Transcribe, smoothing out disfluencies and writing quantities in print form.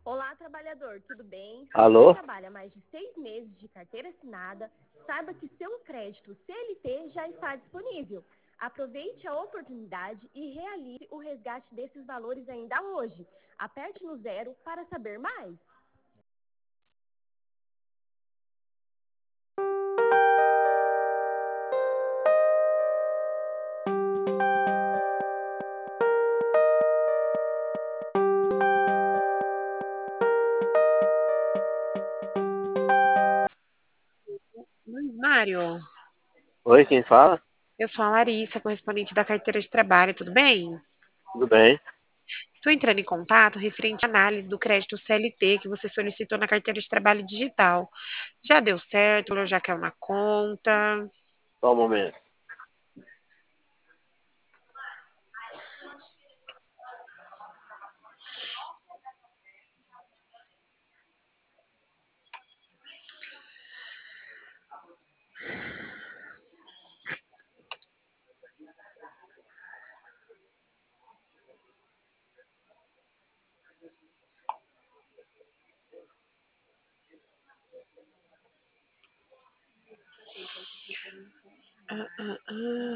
Olá, trabalhador, tudo bem? Se você Alô? trabalha mais de 6 meses de carteira assinada, saiba que seu crédito CLT já está disponível. Aproveite a oportunidade e realize o resgate desses valores ainda hoje. Aperte no zero para saber mais. Luiz Mário, Oi, quem fala? eu sou a Larissa, correspondente da carteira de trabalho, tudo bem? Tudo bem? Estou entrando em contato referente à análise do crédito CLT que você solicitou na carteira de trabalho digital. Já deu certo, já caiu na conta. Só um momento.